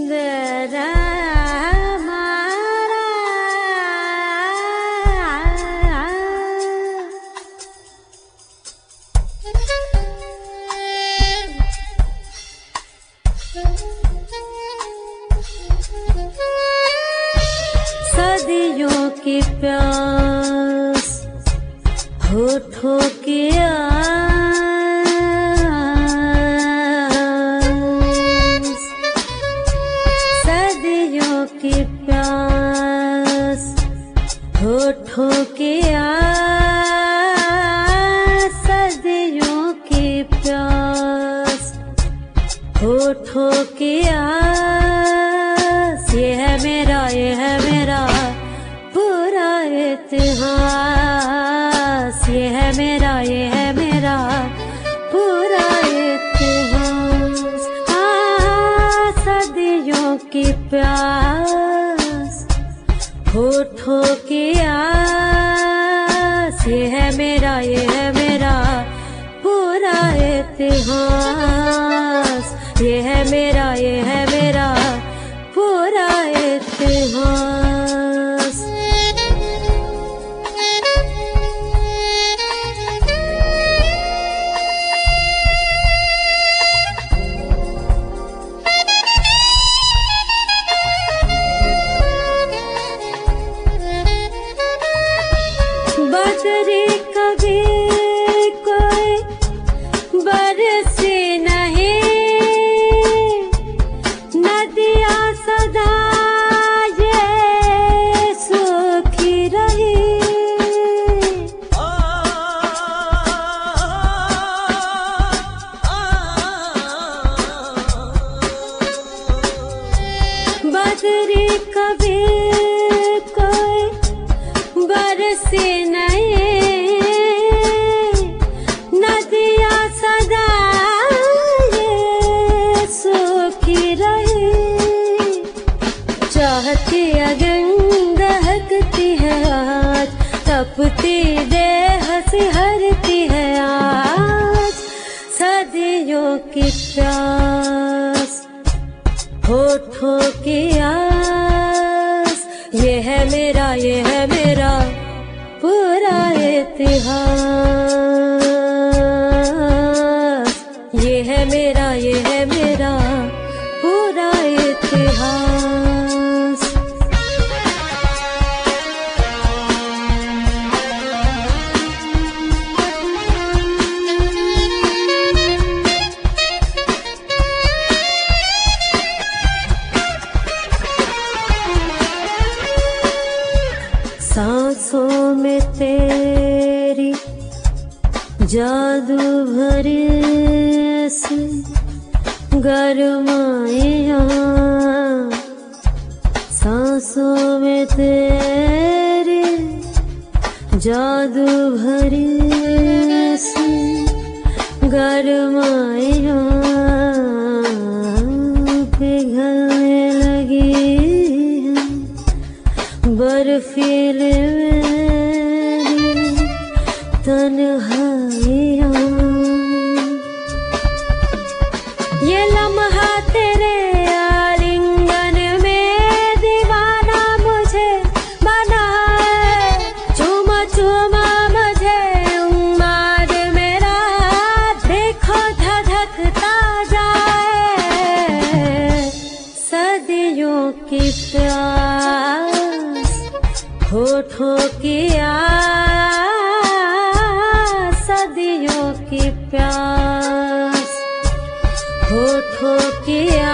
सुंदर हमारा सदियों की प्यास होठों की आस, सदियों की प्यास होठों की आस, सदियों की प्यास होठों की आस। ये है मेरा पूरा इतिहास, ये है मेरा पूरा इतिहास। सदियों की प्यास होठों की आस, ये है मेरा पूरा इतिहास, ये है मेरा पूरा इतिहास। बदरी कभी कोई बरसी नहीं, नदियाँ सदा ये सूखी रही। बदरी कभी कोई बरसी नहीं, नदियाँ सदा ये सूखी रही। चाहती अगन दहकती है आज, तपती देह सिहरती है आज। सदियों की प्यास होठों की आस, ये है मेरा पूरा इतिहास, ये है मेरा पूरा इतिहास। सांसों में तेरी जादू भरी सी गरमाइयाँ, सांसों में तेरी जादू भरी सी गरमाइयाँ, पिघलने लगी है बर्फीले मेरी तन्हाइयाँ। ये लम्हा तेरे आलिंगन में दीवाना मुझे बनाए, चूमा चूमा मुझे उम्माद मेरा देखो धधकता जाए। सदियों की प्यास होठों की आस, सदियों की प्यास होठों की